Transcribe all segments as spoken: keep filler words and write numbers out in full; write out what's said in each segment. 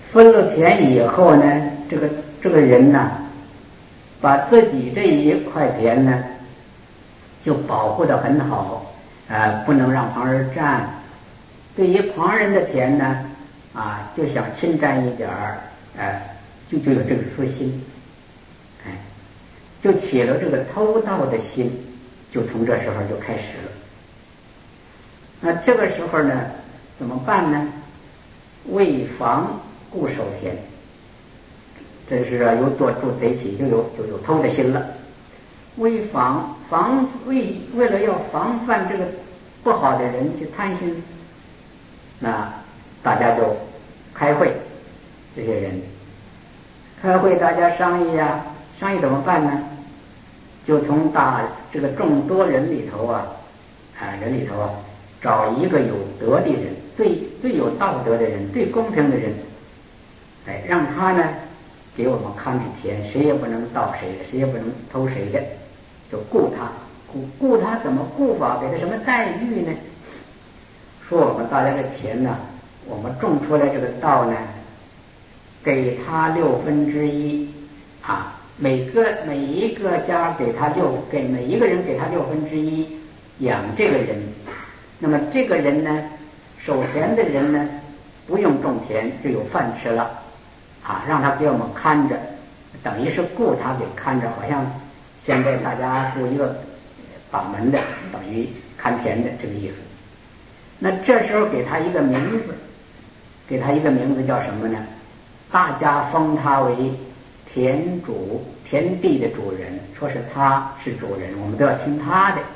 分了田以后呢，这个这个人呢，把自己这一块田呢，就保护得很好，呃，不能让旁人占。对于旁人的田呢，啊，就想侵占一点儿，呃，就就有这个私心，哎，就起了这个偷盗的心，就从这时候就开始了。那这个时候呢，怎么办呢？为防固守田，这是有做住贼起，就有就有偷的心了。为防防为为了要防范这个不好的人去贪心，那大家就开会，这些人开会，大家商议呀、啊，商议怎么办呢？就从大这个众多人里头啊，啊人里头啊，找一个有德的人，最最有道德的人，最公平的人，哎，让他呢给我们看着田，谁也不能盗谁的，谁也不能偷谁的，就雇他，雇雇他怎么雇法？给他什么待遇呢？说我们大家的田呢，我们种出来这个稻呢，给他六分之一啊。每个每一个家给他六，给每一个人给他六分之一养这个人。那么这个人呢，守田的人呢，不用种田就有饭吃了啊，让他给我们看着，等于是雇他给看着，好像现在大家雇一个把门的，等于看田的这个意思。那这时候给他一个名字，给他一个名字叫什么呢？大家封他为田主，田地的主人，说是他是主人，我们都要听他的。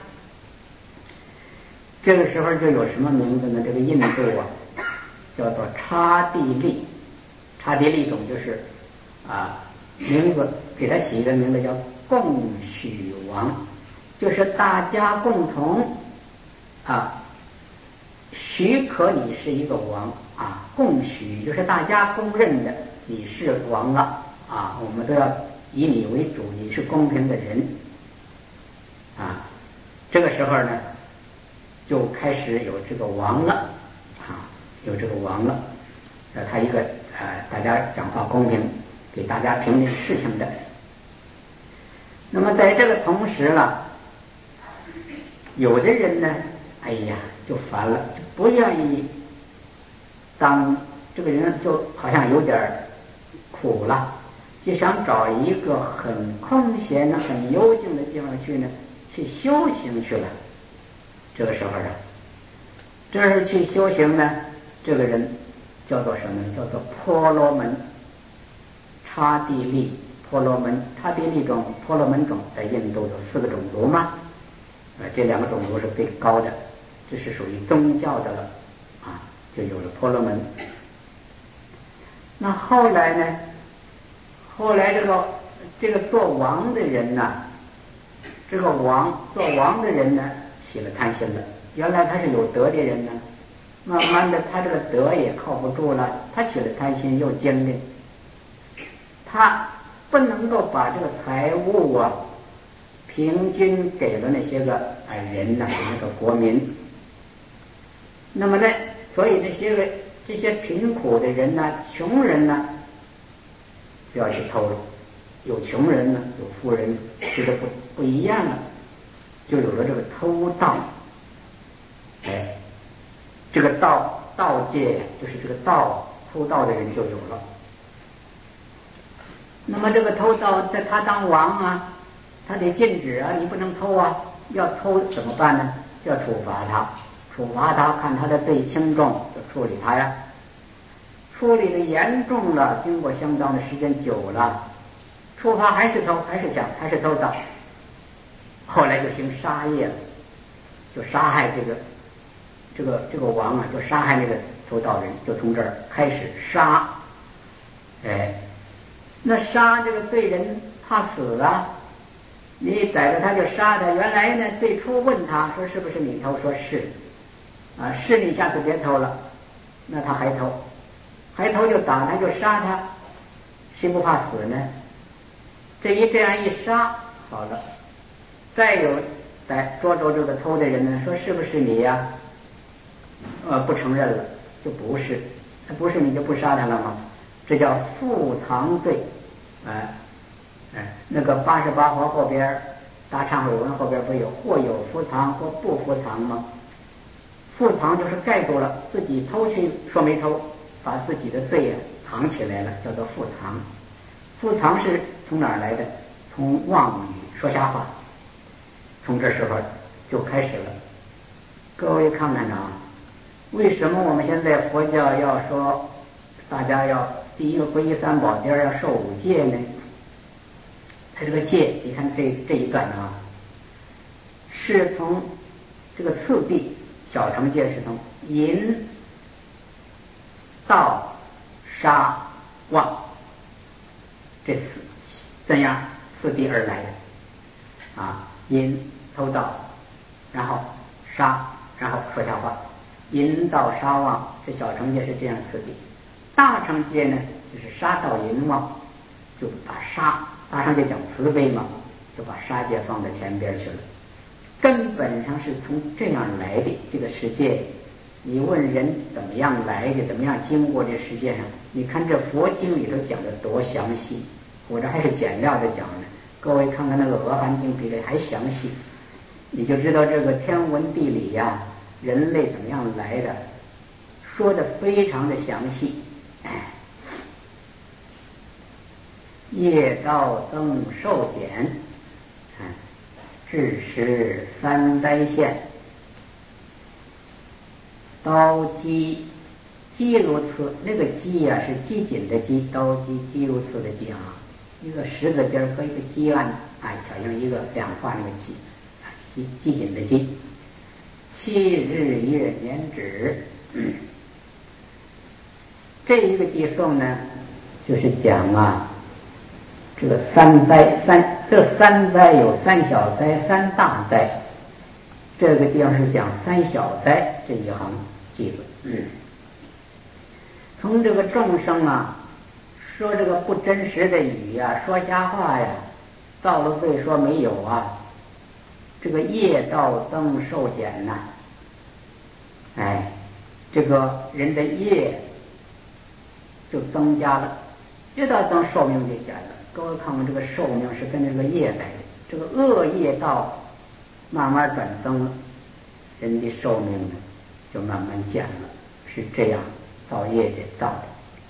这个时候就有什么名字呢？这个印度啊，叫做刹帝利。刹帝利种就是啊，名字给他起一个名字叫共许王，就是大家共同啊许可你是一个王啊，共许就是大家公认的你是王了啊，我们都要以你为主，你是公平的人啊。这个时候呢，就开始有这个王了啊，有这个王了，呃，他一个呃，大家讲话公平，给大家评定事情的。那么在这个同时了，有的人呢，哎呀，就烦了，就不愿意当这个人，就好像有点苦了，就想找一个很空闲、很幽静的地方去呢，去修行去了。这个时候啊，这是去修行呢，这个人叫做什么呢？叫做婆罗门。刹帝利、婆罗门、刹帝利种、婆罗门种，在印度有四个种族嘛，呃，这两个种族是最高的，这是属于宗教的了啊，就有了婆罗门。那后来呢？后来这个这个做王的人呢，这个王做王的人呢，起了贪心了。原来他是有德的人呢，慢慢的他这个德也靠不住了，他起了贪心，又坚定。他不能够把这个财物啊平均给了那些个啊人呐、啊，那个国民。那么呢，所以这些个这些贫苦的人呐、啊，穷人呐、啊，就要去偷了。有穷人呢，有富人，觉得不不一样了，就有了这个偷盗。哎，这个盗盗戒就是这个盗偷盗的人就有了。那么这个偷盗，在他当王啊，他得禁止啊，你不能偷啊，要偷怎么办呢？就要处罚他，处罚他，看他的罪轻重就处理他呀。处理的严重了，经过相当的时间久了，处罚还是偷，还是抢，还是偷盗。后来就行杀业了，就杀害这个这个这个王啊，就杀害那个偷盗人，就从这儿开始杀。哎。那杀这个罪人怕死啊，你逮着他就杀他。原来呢，最初问他说是不是你偷，说是啊，是你下次别偷了。那他还偷，还偷就打他，就杀他，谁不怕死呢？这一这样一杀好了，再有逮捉住这个偷的人呢，说是不是你呀、啊？呃，不承认了，就不是，不是你就不杀他了吗？ 这叫覆藏罪。哎哎，那个八十八条后边大忏悔文后边不有或有覆藏或不覆藏吗？覆藏就是盖住了，自己偷去说没偷，把自己的罪呀、啊、藏起来了，叫做覆藏。覆藏是从哪儿来的？从妄语说瞎话，从这时候就开始了。各位看看啊，为什么我们现在佛教要说大家要第一个皈依三宝，第二要受五戒呢？它这个戒，你看这这一段啊，是从这个次第小乘戒是从淫、盗、杀、妄这四怎样次第而来的啊？淫、偷盗，然后杀，然后说瞎话。淫、盗、杀、妄，这小乘戒是这样次第。大乘戒呢，就是杀、盗、淫、妄，就把杀，大乘戒讲慈悲嘛，就把杀戒放在前边去了。根本上是从这样来的。这个世界，你问人怎么样来的，怎么样经过这世界上？你看这佛经里头讲的多详细，我这还是简料的讲呢。各位看看那个《阿含经》比这还详细，你就知道这个天文地理呀、啊，人类怎么样来的，说的非常的详细。业道增寿减，致使三灾现，刀击击如刺，那个击呀、啊、是机紧的击，刀击击如刺的击啊，一个十字边和一个击案，哎，巧用一个两画那个击，击机紧的击。七日月年止，嗯，这一个寄送呢，就是讲啊。这个三灾三，这三灾有三小灾、三大灾。这个地方是讲三小灾这一行记住。嗯，从这个众生啊，说这个不真实的语呀、啊，说瞎话呀，造了罪说没有啊，这个业道增寿减呐、啊。哎，这个人的业就增加了，业道增，寿命就减了。各位看看，这个寿命是跟这个业来的，这个恶业道慢慢转增了，人的寿命呢就慢慢减了，是这样造业的造的。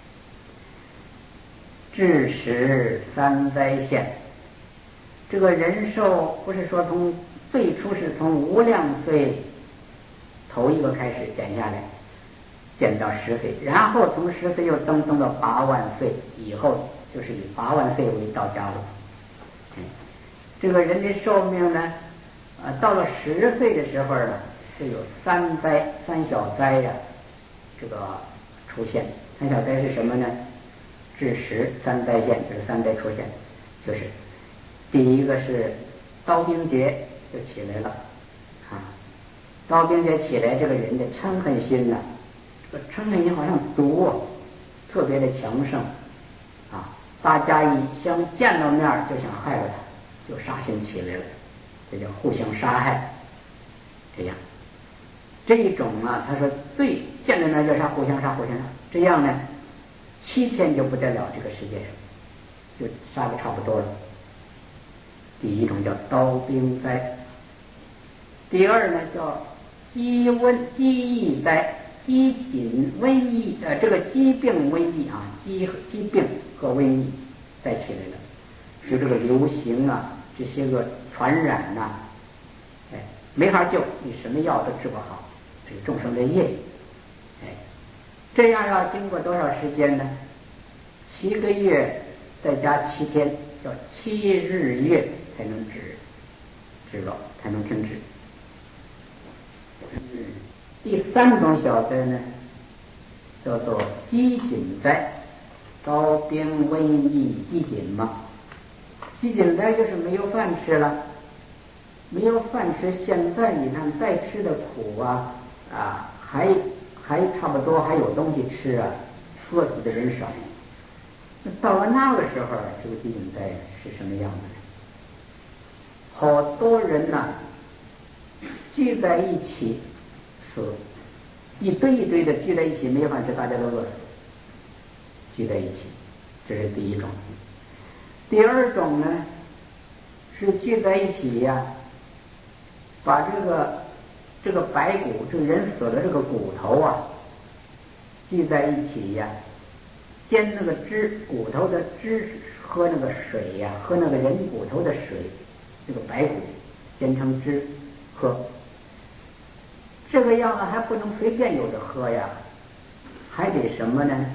致使三灾现，这个人寿不是说从最初是从无量岁头一个开始减下来，减到十岁，然后从十岁又增增到八万岁以后。就是以八万岁为到家了。嗯，这个人的寿命呢，呃，到了十岁的时候呢，是有三灾、三小灾呀、啊，这个出现。三小灾是什么呢？致使三灾现，就是三灾出现，就是第一个是刀兵劫就起来了啊，刀兵劫起来，这个人的嗔恨心呐、啊，这个嗔恨心好像毒啊，特别的强盛。啊，大家一相见到面就想害了他，就杀心起来了，这叫互相杀害。这样，这一种啊，他说最见到面就杀，互相杀，互相杀，这样呢，七天就不得了，这个世界上就杀的差不多了。第一种叫刀兵灾，第二呢叫饥瘟饥疫灾。疾疾瘟疫，呃，这个疾病瘟疫啊，疾疾病和瘟疫再起来了，就这个流行啊，这些个传染呐、啊，哎，没法救，你什么药都治不好，这个众生的业，哎，这样要经过多少时间呢？七个月再加七天，叫七日月才能止，止了才能停止。嗯。第三种小灾呢，叫做饥馑灾，刀兵瘟疫饥馑嘛。饥馑灾就是没有饭吃了，没有饭吃。现在你看再吃的苦啊啊，还还差不多还有东西吃啊，饿死的人少。那到了那个时候，这个饥馑灾是什么样子呢？好多人呐、啊、聚在一起。死，一堆一堆的聚在一起，没有饭吃，大家都饿死。 聚在一起，这是第一种。第二种呢，是聚在一起呀、啊，把这个这个白骨，这个人死了这个骨头啊，聚在一起呀、啊，煎那个汁，骨头的汁喝那个水呀、啊，喝那个人骨头的水，这个白骨煎成汁喝。这个样子还不能随便有的喝呀，还得什么呢？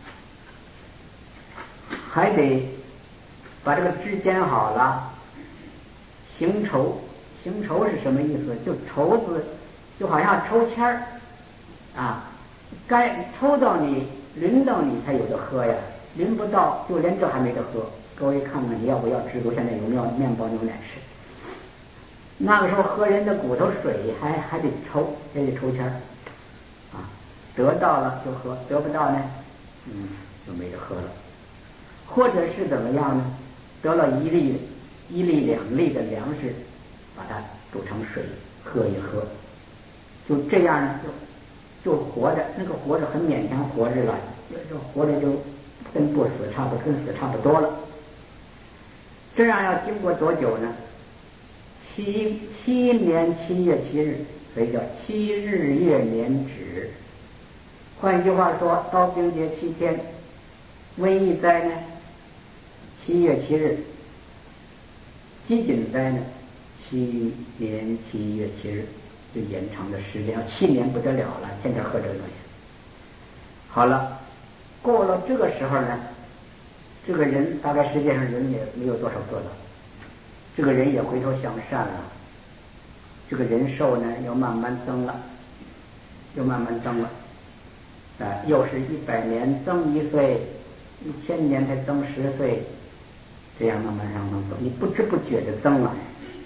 还得把这个汁煎好了，行筹。行筹是什么意思？就筹子就好像抽签儿啊，该抽到你轮到你才有的喝呀，轮不到就连这还没得喝。各位看看你要不要知足？现在有没有面包牛奶吃？那个时候喝人的骨头水还还得抽，也得抽签儿啊，得到了就喝，得不到呢，嗯，就没得喝了。或者是怎么样呢？得了一粒一粒两粒的粮食，把它煮成水喝一喝，就这样呢，就就活着。那个活着很勉强活着了，就活着就跟不死差不多，跟死差不多了。这样要经过多久呢？七七年七月七日，所以叫七日月年止。换句话说，刀兵节七天，瘟疫灾呢七月七日，饥馑灾呢七年七月七日，就延长的时间，七年不得了了，天天喝这个东西。好了，过了这个时候呢，这个人大概世界上人也没有多少个了，这个人也回头向善了，这个人寿呢又慢慢增了，又慢慢增了，啊，又是一百年增一岁，一千年才增十岁，这样慢慢让它增，你不知不觉的增了。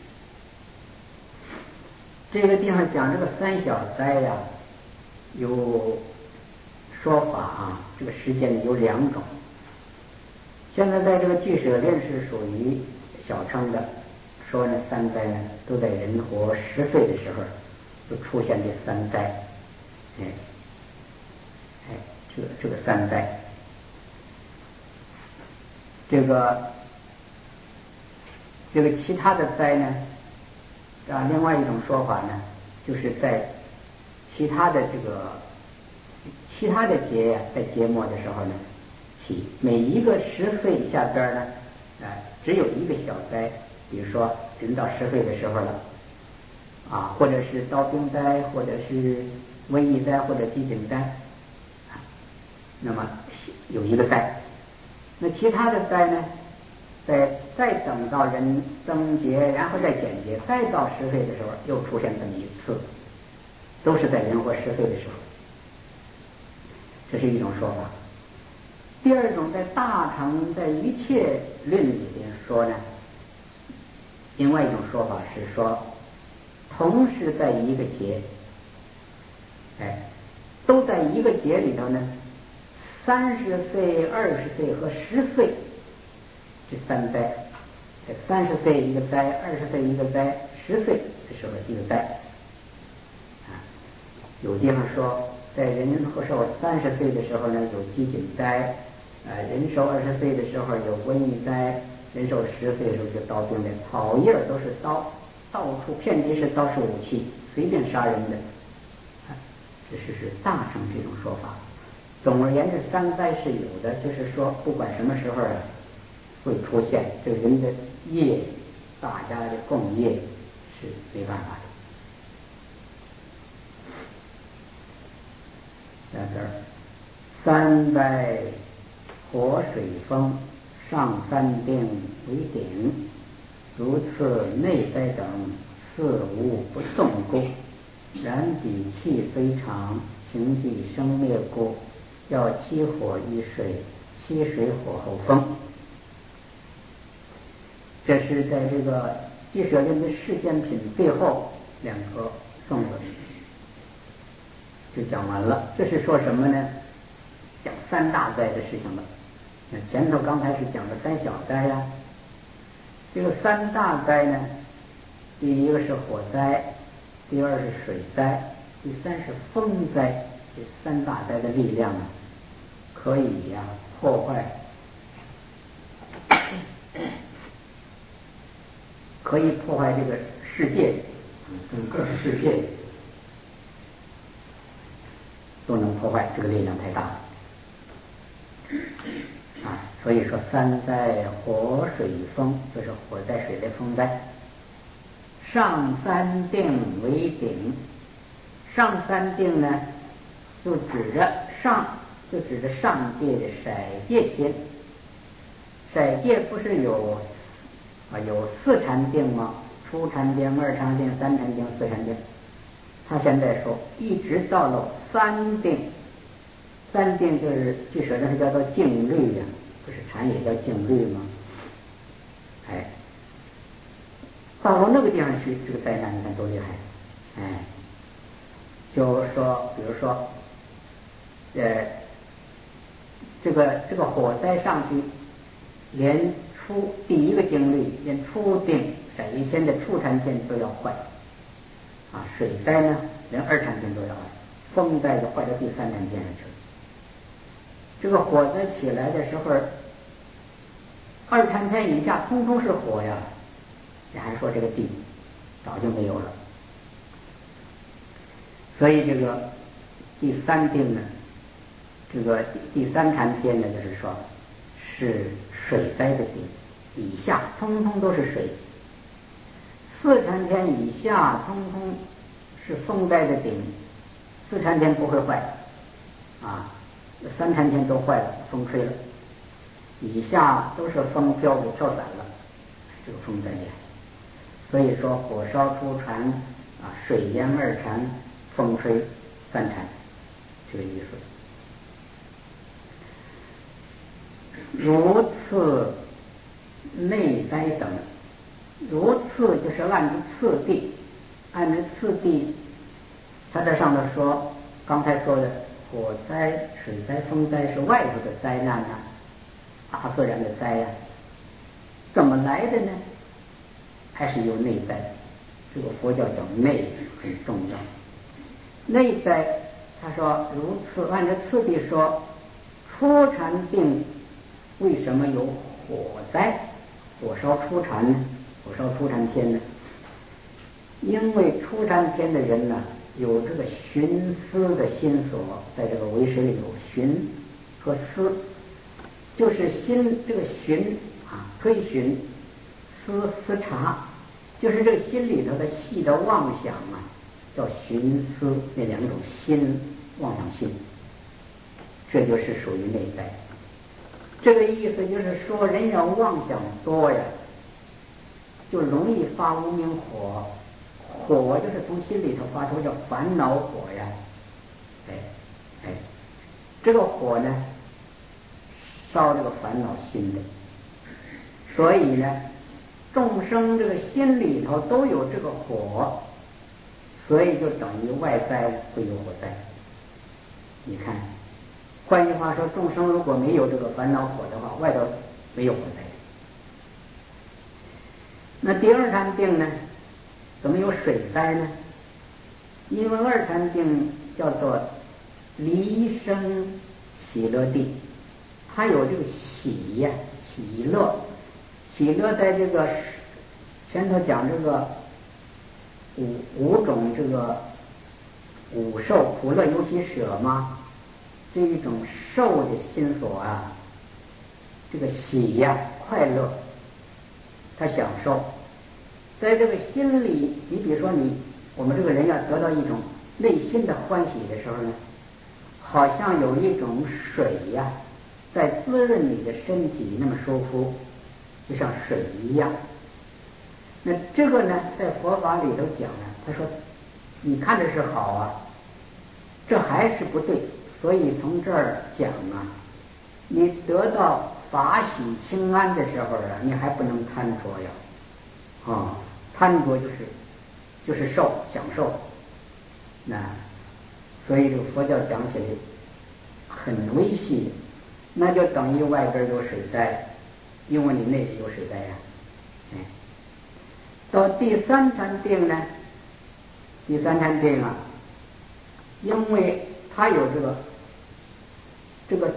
这个地方讲这个三小灾呀、啊，有说法啊，这个时间有两种。现在在这个俱舍论是属于小乘的，说呢三灾呢都在人活十岁的时候就出现这三灾，哎哎，这个这个三灾，这个这个其他的灾呢啊，另外一种说法呢，就是在其他的这个其他的节呀、啊，在节末的时候呢。每一个十岁下边呢，呃，只有一个小灾，比如说人到十岁的时候了，啊，或者是刀兵灾，或者是瘟疫灾，或者饥馑灾，啊，那么有一个灾。那其他的灾呢，在再等到人增节，然后再减节，再到十岁的时候又出现这么一次，都是在人活十岁的时候，这是一种说法。第二种，在大乘在一切论里边说呢，另外一种说法是说，同时在一个节，哎，都在一个节里头呢，三十岁、二十岁和十岁这三灾，三十岁一个灾，二十岁一个灾，十岁的时候一个灾，啊，有地方说，在人和寿三十岁的时候呢，有饥馑灾。呃，人寿二十岁的时候有瘟疫灾，人寿十岁的时候就刀兵的，草叶都是刀，到处遍地是刀是武器，随便杀人的。啊，这是是大乘这种说法。总而言之，三灾是有的，就是说不管什么时候啊，会出现这个人的业，大家的共业是没办法的。在这儿，三灾。火水风上三定为顶，如次内灾等四无不动故，然彼气非常，情具生灭故，要七火一水，七水火后风。这是在这个俱舍论的事件品最后两个颂子就讲完了。这是说什么呢？讲三大灾的事情了。前头刚才是讲的三小灾呀、啊，这个三大灾呢，第一个是火灾，第二是水灾，第三是风灾。这三大灾的力量啊，可以呀、啊， 破坏，可以破坏这个世界，整个世界都能破坏，这个力量太大啊！所以说三灾火水风，就是火灾、水灾、风灾。上三定为顶，上三定呢，就指着上，就指着上界的色界天。色界不是有啊有四禅定吗？初禅定、二禅定、三禅定、四禅定。他现在说，一直到了三定，三定就是据说那是叫做静虑呀，不是禅也叫静虑吗？哎。到了那个地方去，这个灾难你看多厉害！哎，就是说，比如说，呃，这个这个火灾上去，连初第一个经历，连初定色天的初禅天都要坏啊，水灾呢，连二禅天都要坏，风灾就坏到第三禅天上去了。这个火灾起来的时候，二禅天以下通通是火呀。你还说这个地早就没有了，所以这个第三定呢，这个第三禅天呢，就是说是水灾的顶，以下通通都是水；四禅天以下通通是风灾的顶，四禅天不会坏啊，三禅天都坏了，风吹了，以下都是风飘给飘散了，这个风灾厉害。所以说火烧初禅啊，水淹二禅，风吹三禅，这个意思。如次内灾等，如次就是按着次第，按着次第，他这上头说，刚才说的火灾、水灾、风灾是外头的灾难呢、啊，大自然的灾呀、啊，怎么来的呢？还是有内在，这个佛教讲内很重要。内在，他说如此按照次第说，初禅定为什么有火灾？火烧初禅呢？火烧初禅天呢？因为初禅天的人呢，有这个寻思的心所，在这个唯识里有寻和思，就是心这个寻啊，推寻。思思察，就是这个心里头的细的妄想啊，叫寻思，那两种心妄想心，这就是属于内在。这个意思就是说，人要妄想多呀，就容易发无明火，火就是从心里头发出叫烦恼火呀，哎哎，这个火呢，烧这个烦恼心的，所以呢。众生这个心里头都有这个火，所以就等于外在会有火灾。你看，换句话说，众生如果没有这个烦恼火的话，外头没有火灾。那第二禅定呢，怎么有水灾呢？因为二禅定叫做离生喜乐地，它有这个喜呀、喜乐。喜乐在这个前头讲这个五五种这个五受苦乐尤其舍嘛，这一种受的心所啊，这个喜呀、快乐，他享受，在这个心里，你比如说你我们这个人要得到一种内心的欢喜的时候呢，好像有一种水呀、在滋润你的身体，那么舒服。就像水一样，那这个呢，在佛法里头讲呢，他说，你看着是好啊，这还是不对，所以从这儿讲啊，你得到法喜清安的时候啊，你还不能贪着呀，啊、哦，贪着就是就是受享受，那所以这个佛教讲起来很微细，那就等于外边有水灾。因为你内里有水灾呀、啊，哎，到第三禅定呢，第三禅定啊，因为它有这个这个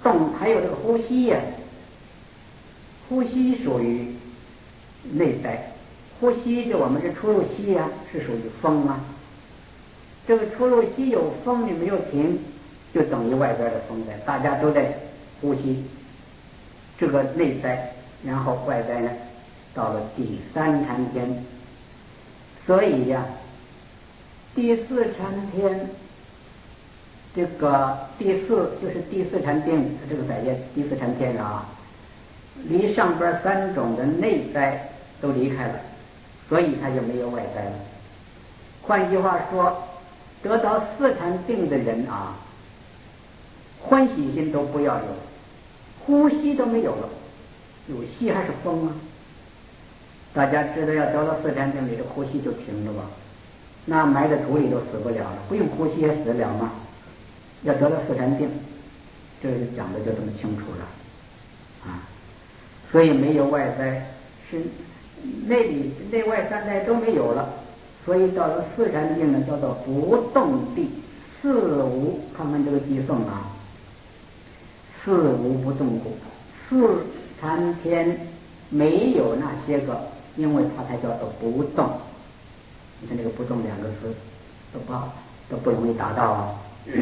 动还有这个呼吸呀、啊，呼吸属于内在，呼吸就我们这出入息呀、啊、是属于风啊，这个出入息有风你没有停，就等于外边的风在，大家都在呼吸，这个内在，然后外在呢到了第三禅天，所以呀、啊，第四禅天。这个第四就是第四禅定，这个在业第四禅天啊，离上边三种的内在都离开了，所以它就没有外在了。换句话说，得到四禅定的人啊，欢喜心都不要有，呼吸都没有了，有息还是风啊？大家知道要得到四禅定，你的呼吸就停了吧？那埋在土里都死不了了，不用呼吸也死得了吗？要得到四禅定，这个讲的就这么清楚了啊。所以没有外在，是内里内外三在都没有了，所以到了四禅定呢，叫做不动地，四无，看看这个偈颂啊，四无不动故，四禅天没有那些个，因为它才叫做不动。你看这个不动两个字都不好，都不容易达到啊。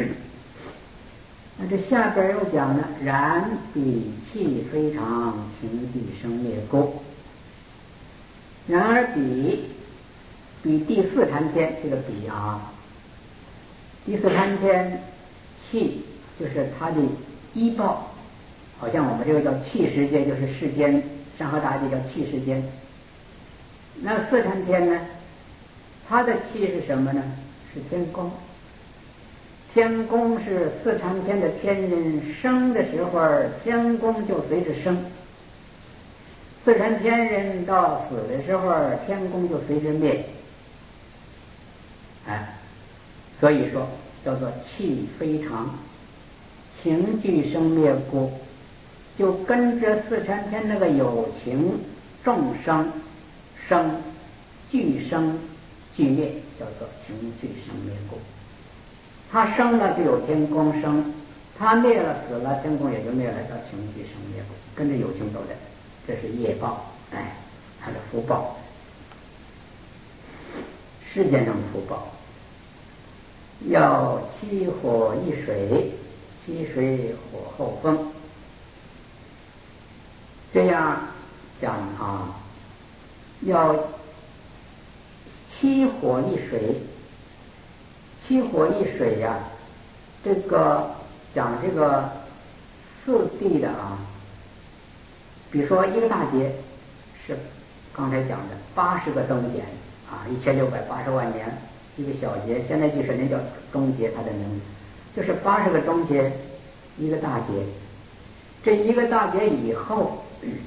那这下边又讲呢，然彼气非常，情俱生灭故。然而彼比第四禅天，这个比啊，第四禅天气就是它的依报，好像我们这个叫气世界，就是世间山河大地叫气世间。那四禅天呢，它的气是什么呢？是天宫。天宫是四禅天的天人生的时候，天宫就随着生；四禅天人到死的时候，天宫就随着灭。哎，所以说叫做气非常，情俱生灭故，就跟着四禅天那个有情众生生俱生俱灭，叫做情俱生灭故。他生了就有天宫生，他灭了死了，天宫也就灭了，叫情俱生灭故，跟着有情走的，这是业报，哎，他的福报，世间上的福报。要七火一水，七水火后风，这样讲啊，要七火一水。七火一水呀、啊，这个讲这个四谛的啊，比如说一个大劫是刚才讲的八十个增减啊，一千六百八十万年一个小劫，现在就是那叫中劫，它的名字就是八十个中劫一个大劫。这一个大劫以后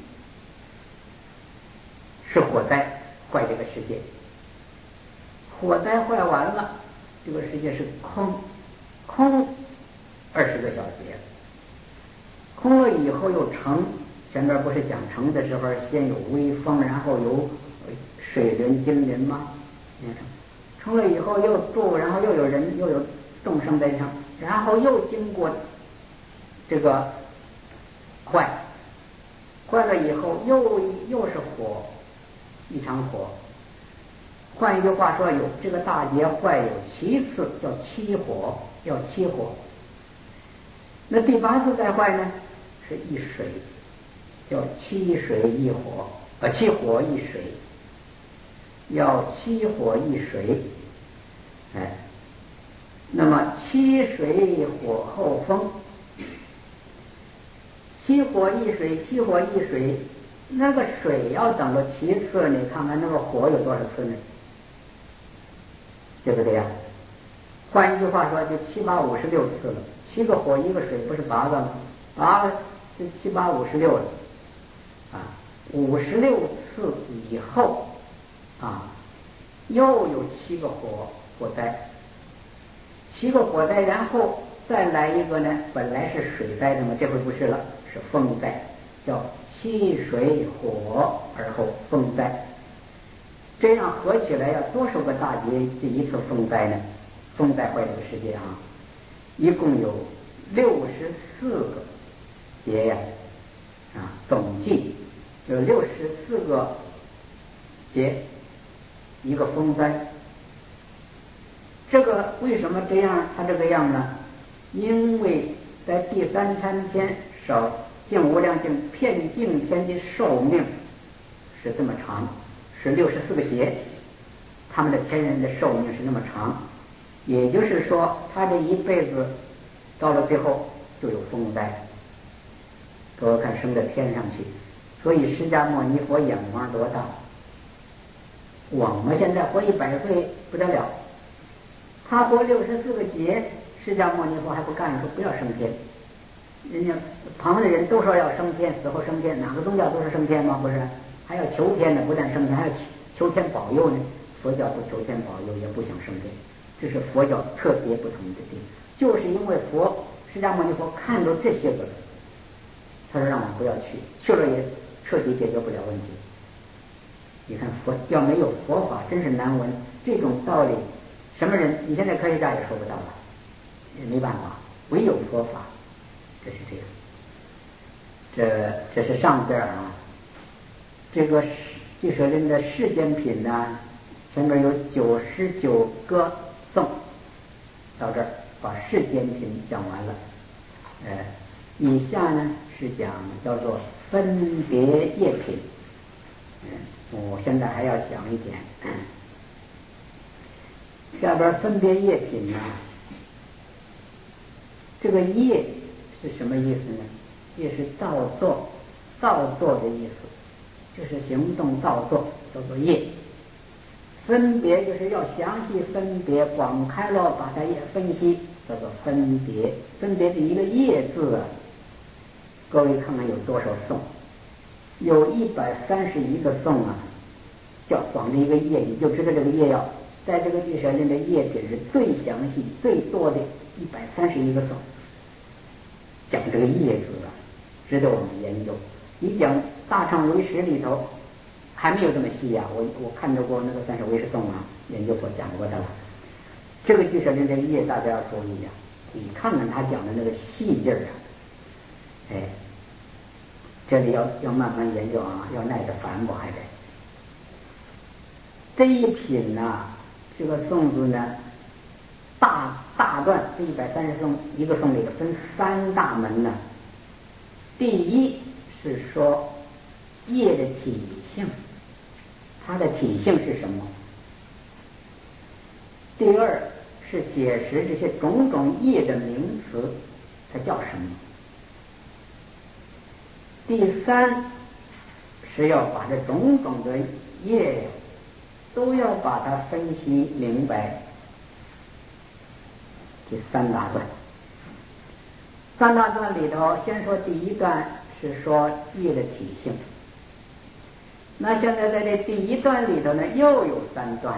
是火灾坏这个世界，火灾坏完了。这个世界是空，空二十个小节，空了以后又成。前面不是讲成的时候，先有微风，然后有水轮、金轮吗？成了以后又住，然后又有人，又有众生在上，然后又经过这个坏，坏了以后又又是火，一场火。换一句话说，有这个大劫坏有七次，叫七火，要七火。那第八次再坏呢，是一水，叫七水一火，呃，七火一水，要七火一水，哎，那么七水火后风，七火一水，七火一水，那个水要等了七次，你看看那个火有多少次呢？对不对呀？换一句话说，就七八五十六次了。七个火一个水，不是八个吗？八个就七八五十六了啊！五十六次以后啊，又有七个火火灾，七个火灾，然后再来一个呢？本来是水灾的嘛，这回不是了，是风灾，叫七水火而后风灾。这样合起来要多少个大劫？这一次风灾呢？风灾坏这个世界啊，一共有六十四个节呀，啊，总计有六十四个节，一个风灾。这个为什么这样？它这个样呢？因为在第三参天少净无量净遍净天的寿命是这么长，是六十四个节，他们的天人的寿命是那么长，也就是说，他这一辈子到了最后就有风灾。各位看，升到天上去，所以释迦牟尼佛眼光多大？我们现在活一百岁不得了，他活六十四个劫，释迦牟尼佛还不干，说不要升天。人家旁的人都说要升天，死后升天，哪个宗教都是升天吗？不是，还要求天呢，不但升天，还要求天保佑呢。佛教不求天保佑，也不想升天，这是佛教特别不同的地方。就是因为佛释迦牟尼佛看到这些个，他说让我们不要去，去了也彻底解决不了问题。你看佛要没有佛法，真是难闻。这种道理，什么人？你现在科学家也说不到了，也没办法，唯有佛法，这是这样。这这是上边啊，这个俱舍论的世间品呢，前面有九十九个颂，到这儿把世间品讲完了。呃，以下呢是讲叫做分别业品。嗯，我现在还要讲一点。下边分别业品呢，这个业是什么意思呢？业是造作，造作的意思，就是行动造作，叫做业。分别就是要详细分别，广开了把它也分析，叫做分别。分别的一个业字啊，各位看看有多少颂？有一百三十一个颂啊，叫光这一个业，你就知道这个业要在这个俱舍论的业品是最详细、最多的，一百三十一个颂，讲这个业字啊，值得我们研究。你讲大乘唯识里头还没有这么细呀、啊，我我看到过那个三十唯识颂啊，研究所讲过的了。这个俱舍论的业大家要注意呀、啊，你看看他讲的那个细劲儿啊，哎。这里要要慢慢研究啊，要耐着烦不还得。这一品呢、啊，这个颂字呢，大大段这一百三十颂一个颂里头分三大门呢。第一是说业的体性，它的体性是什么？第二是解释这些种种业的名词，它叫什么？第三是要把这种种的业都要把它分析明白。这三大段，三大段里头，先说第一段是说业的体性。那现在在这第一段里头呢，又有三段。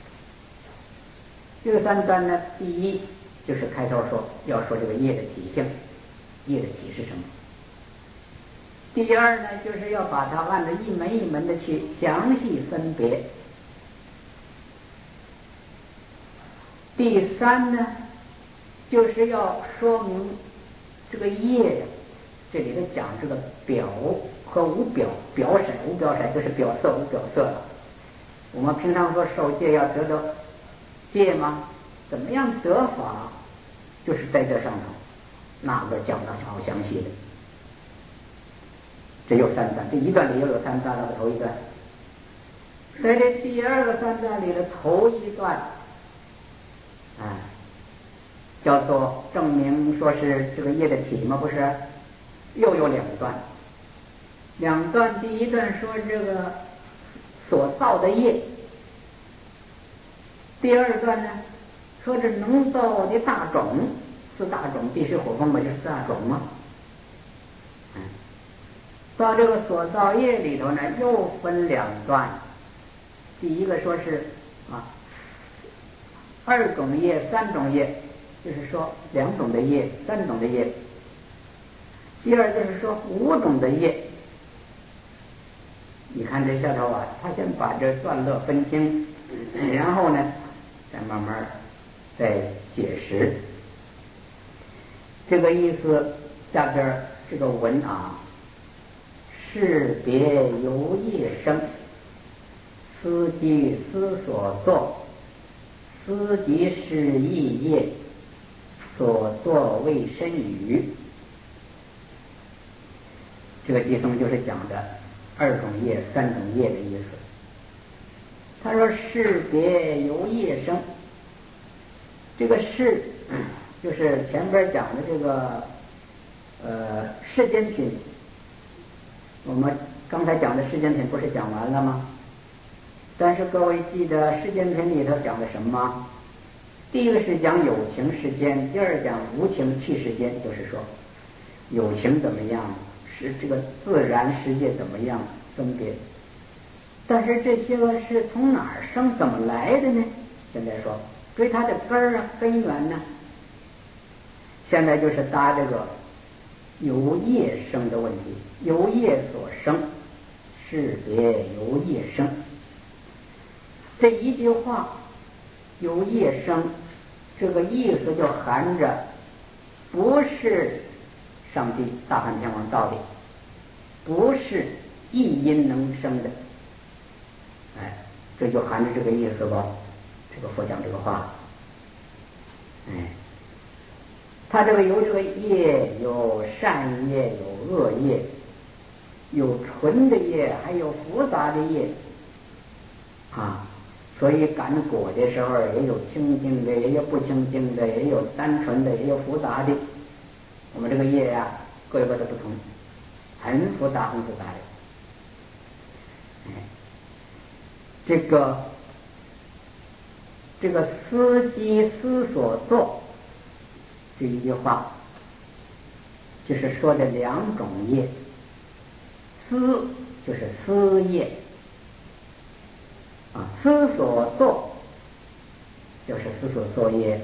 这个三段呢，第一就是开头说要说这个业的体性，业的体是什么？第二呢，就是要把它按照一门一门的去详细分别。第三呢，就是要说明这个业，这里头讲这个表和无表，表色无表色就是表色无表色了。我们平常说受戒要得到戒吗？怎么样得法？就是在这上头，那个讲的好详细的。这有三段，这一段里又有三段了，头一段。在这第二个三段里的头一段，啊，叫做证明说是这个业的体嘛，不是？又有两段，两段第一段说这个所造的业，第二段呢说这能造的大种，四大种，地水火风嘛，就是四大种嘛。嗯。到这个所造业里头呢，又分两段。第一个说是啊，二种业、三种业，就是说两种的业、三种的业。第二就是说五种的业。你看这下头啊，他先把这段落分清，然后呢，再慢慢再解释。这个意思下边这个文啊，是别由业生，思即思所作，思即是意业，所作谓身语。这个偈颂就是讲的二种业、三种业的意思。他说是别由业生，这个是就是前边讲的这个呃世间品，我们刚才讲的世间品不是讲完了吗？但是各位记得世间品里头讲的什么？第一个是讲有情世间，第二讲无情气世间，就是说有情怎么样，是这个自然世界怎么样分别。但是这些个是从哪儿生，怎么来的呢？现在说追它的根儿啊，根源呢？现在就是答这个由业生的问题，由业所生，是别由业生。这一句话由业生，这个意思就含着不是上帝大梵天王造的，不是一因能生的。哎，这就含着这个意思吧。这个佛讲这个话，哎，他这个有这个业，有善业，有恶业，有纯的业，还有复杂的业啊。所以感果的时候，也有清净的，也有不清净的，也有单纯的，也有复杂的。我们这个业呀、啊，各有各的不同，很复杂，很复杂的。哎，这个这个思即思所作这一句话，就是说的两种业。思就是思业啊，思所作就是思所作业。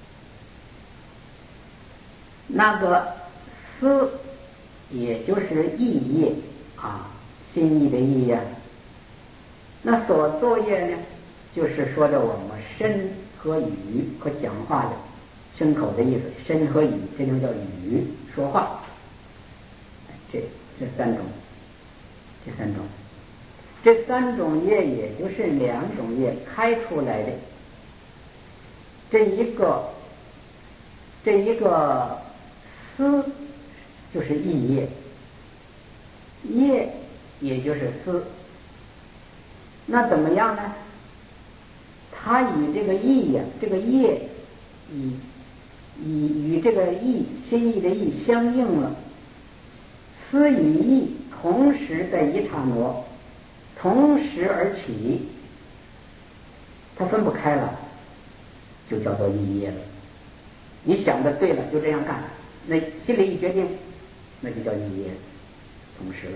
那个思也就是意业啊，心意的意呀、啊。那所作业呢，就是说的我们身和语和讲话的身口的意思，身和语这就叫语，说话。这这三种，这三种，这三种业也就是两种业开出来的。这一个，这一个思就是意业，业也就是思。那怎么样呢？它与这个意呀、啊，这个业与与与这个意心意的意相应了。思与意同时在一刹那，同时而起，它分不开了，就叫做意业了。你想的对了，就这样干，那心里一决定，那就叫意业，同时了。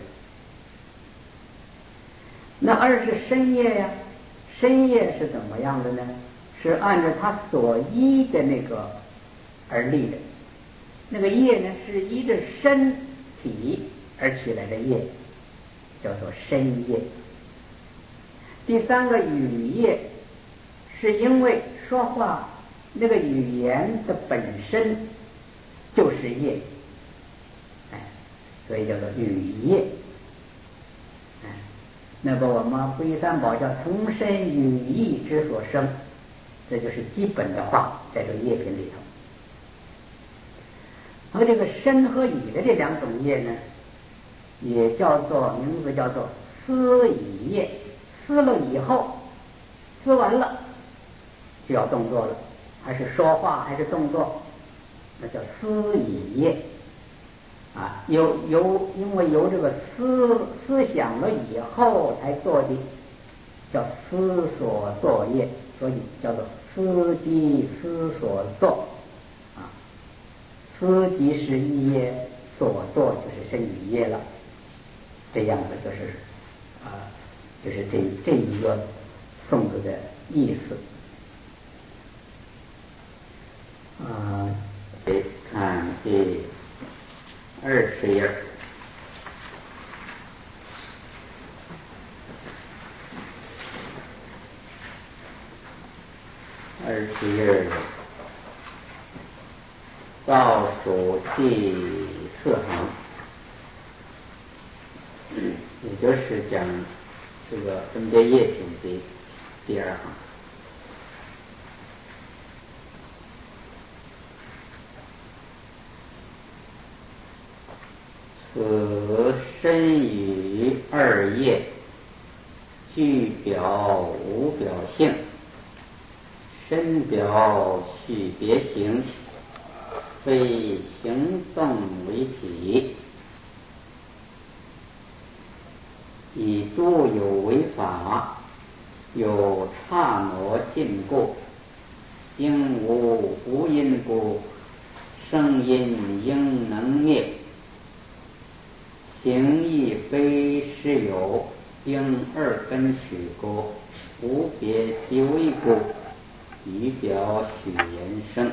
那二是身业呀，身业是怎么样的呢？是按照他所依的那个而立的，那个业呢是依着身体而起来的业，叫做身业。第三个语业，是因为说话那个语言的本身就是业，哎，所以叫做语业。哎，那个我们皈依三宝叫从身语意之所生，这就是基本的话，在这个业品里头。和这个身和语的这两种业呢，也叫做名字叫做思语业。思了以后，思完了就要动作了，还是说话还是动作，那叫思语业啊。有有因为有这个思思想了以后才做的，叫思所作业，所以叫做思即思所作啊。思即是意业，所作就是身语业了。这样子就是啊，就是这这一个颂子的意思啊。得看第二十页，二十页倒数第四行。 也就是讲这个分别业品的第二行。此身语二业，具表无表性，身表许别行，非行动为体。以诸有为法，有刹那尽故，应无无因故，生因应能灭。行亦非实有，应二根取故，无别即为故，语表许言生。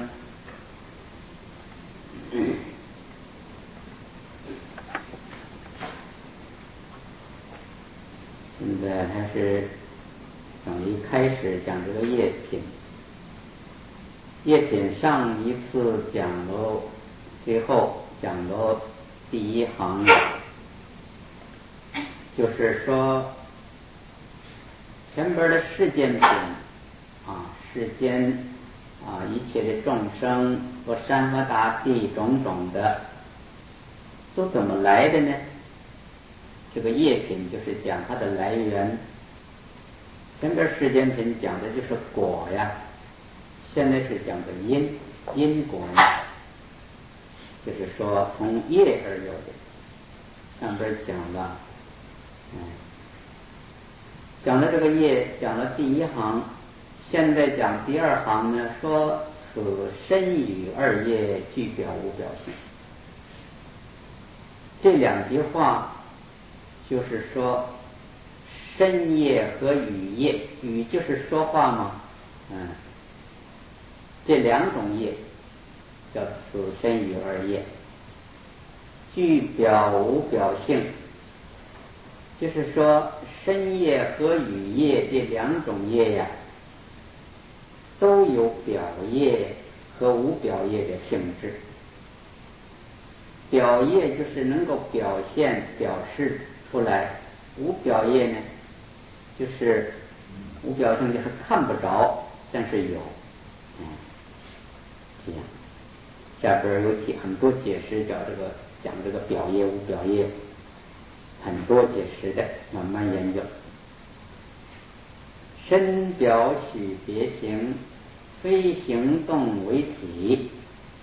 现在还是等于开始讲这个业品。业品上一次讲了，最后讲了第一行，就是说前边的世间品啊，世间啊一切的众生和山河大地种种的，都怎么来的呢？这个业品就是讲它的来源。前边世间品讲的就是果呀，现在是讲的因，因果呢，就是说从业而有的。上边讲了，嗯，讲了这个业，讲了第一行，现在讲第二行呢，说此身语二业，具表无表性。这两句话就是说身业和语业，语就是说话嘛，嗯，这两种业叫此身语二业，具表无表性，就是说身业和语业这两种业呀，都有表业和无表业的性质。表业就是能够表现表示出来，无表业呢，就是无表性，就是看不着，但是有，嗯，这样。下边有解很多解释，叫这个讲这个表业无表业，很多解释的，慢慢研究。身表许别行，非行动为体。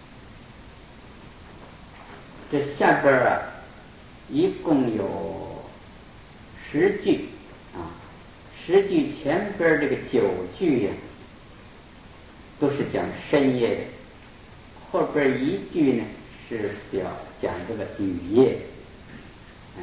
这下边啊，一共有十句啊，十句前边这个九句呀、啊，都是讲身业的，后边一句呢是表讲这个语业。哎，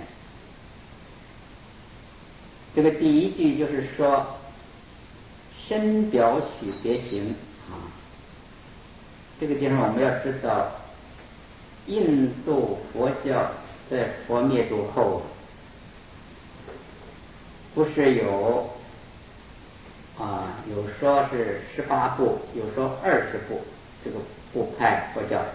这个第一句就是说身表许别行啊，这个地方我们要知道，印度佛教在佛灭度后，不是有啊，有说是十八部，有说二十部，这个部派佛教。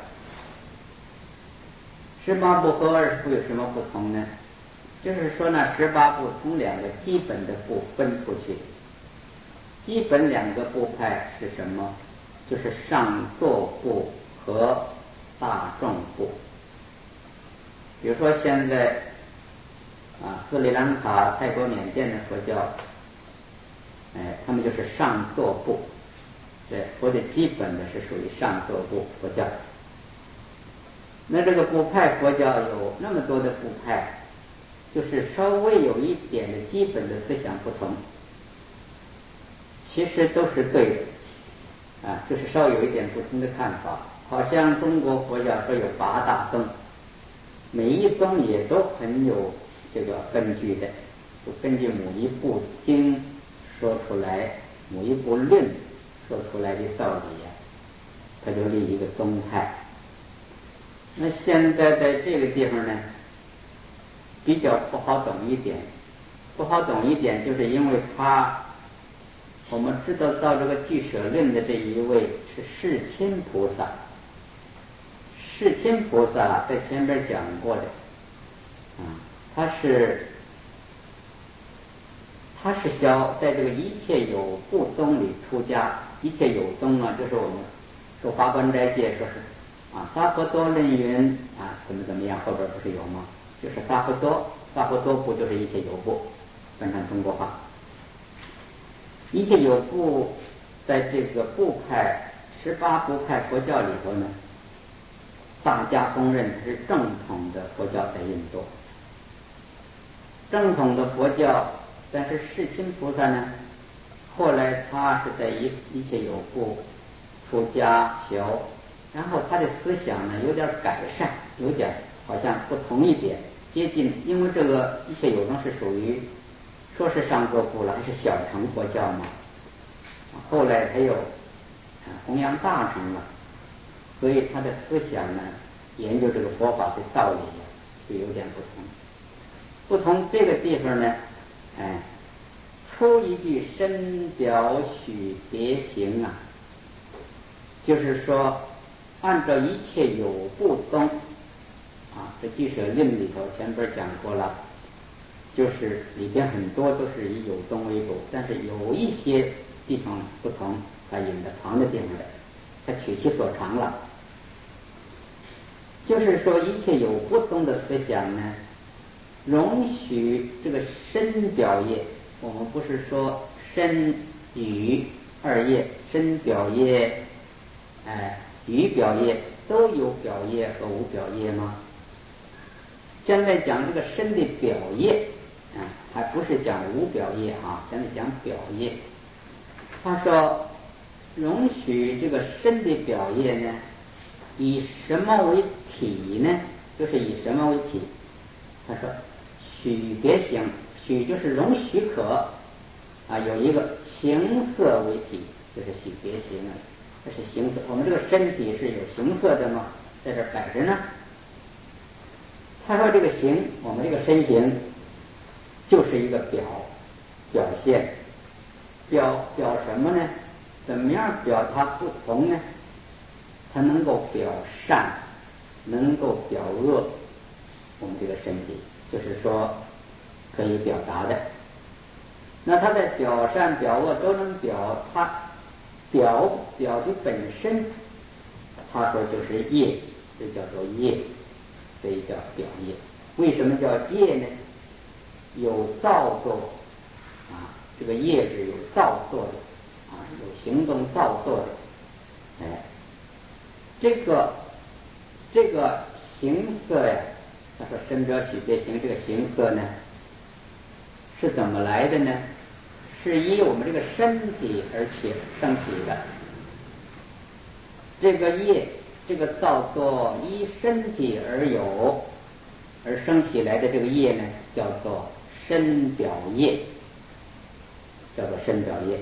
十八部和二十部有什么不同呢？就是说呢，十八部从两个基本的部分出去。基本两个部派是什么？就是上座部和大众部。比如说现在啊，斯里兰卡、泰国、缅甸的佛教，哎，他们就是上座部，对，佛的基本的是属于上座部佛教。那这个部派佛教有那么多的部派，就是稍微有一点的基本的思想不同，其实都是对的啊，就是稍有一点不同的看法。好像中国佛教说有八大宗，每一宗也都很有这个根据的，就根据某一部经说出来，某一部论说出来的道理呀、啊，他就立一个宗派。那现在在这个地方呢，比较不好懂一点，不好懂一点，就是因为他，我们知道到这个俱舍论的这一位是世亲菩萨，世亲菩萨在前边讲过的，啊，他是他是消在这个一切有部宗里出家，一切有宗啊，就是我们说八关斋戒说是啊，萨婆多论云啊，怎么怎么样，后边不是有吗？就是萨婆多，萨婆多部就是一切有部，翻成中国话。一切有部在这个部派十八部派佛教里头呢，大家公认是正统的佛教在印度。正统的佛教，但是世亲菩萨呢，后来他是在一一切有部出家修，然后他的思想呢有点改善，有点好像不同一点，接近，因为这个一切有宗是属于说是上座部了，还是小乘佛教嘛。后来他又弘扬大乘了，所以他的思想呢，研究这个佛法的道理就有点不同。不同这个地方呢，哎，出一句深表许别行啊，就是说按照一切有部宗啊，这俱舍论里头前边讲过了，就是里边很多都是以有宗为主，但是有一些地方不同，他引的旁的地方来，他取其所长了。就是说一切有部宗的思想呢，容许这个身表业，我们不是说身语二业，身表业，哎，语表业都有表业和无表业吗？现在讲这个身的表业，啊，还不是讲无表业啊，现在讲表业。他说，容许这个身的表业呢，以什么为体呢？就是以什么为体？他说，许别行，许就是容许可啊，有一个形色为体，就是许别行啊，这是形色。我们这个身体是有形色的吗？在这摆着呢。他说这个形，我们这个身形就是一个表表现，表表什么呢？怎么样表它不同呢？它能够表善，能够表恶，我们这个身体就是说可以表达的。那它在表善表恶都能表，它表表的本身，他说就是业，这叫做业，这叫表业。为什么叫业呢？有造作啊，这个业是有造作的啊，有行动造作的。哎，这个这个形色呀，他说身表许别行，这个形色呢是怎么来的呢？是依我们这个身体而起升起的。这个业，这个造作依身体而有而生起来的这个业呢，叫做身表业，叫做身表业。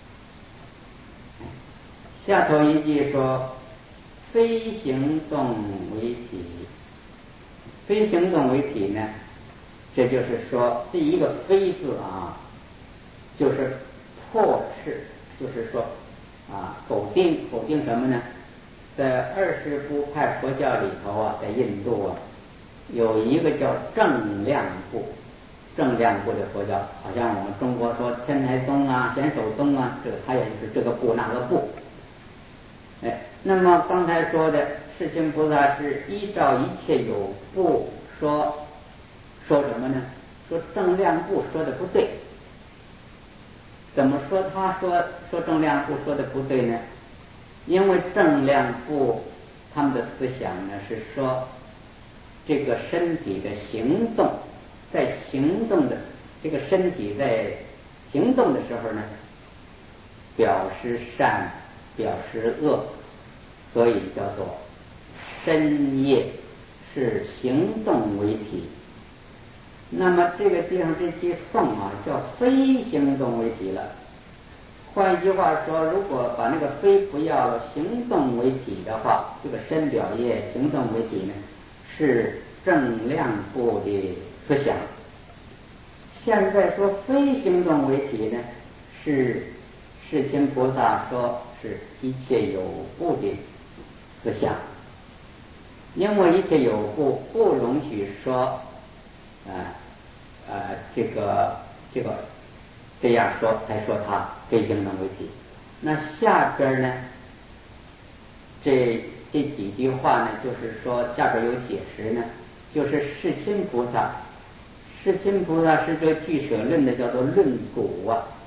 下头一句说，非行动为体，非行动为体呢，这就是说第一个非字啊，就是破斥，就是说啊，否定否定什么呢？在二十部派佛教里头啊，在印度啊，有一个叫正量部，正量部的佛教，好像我们中国说天台宗啊、显首宗啊，这个它也就是这个部那个部。哎，那么刚才说的世亲菩萨是依照一切有部说，说什么呢？说正量部说的不对。怎么说他说说正量部说的不对呢？因为正量部他们的思想呢是说，这个身体的行动，在行动的这个身体在行动的时候呢，表示善，表示恶，所以叫做身业，是行动为体。那么这个地方这句颂啊，叫非行动为体了。换一句话说，如果把那个非不要了，行动为体的话，这个身表业行动为体呢，是正量部的思想。现在说非行动为体呢，是世亲菩萨说是一切有部的思想。因为一切有部不容许说，呃呃，这个这个这样说才说他非经能为体。那下边呢，这这几句话呢，就是说下边有解释呢，就是世亲菩萨，世亲菩萨是这俱舍论的叫做论古啊。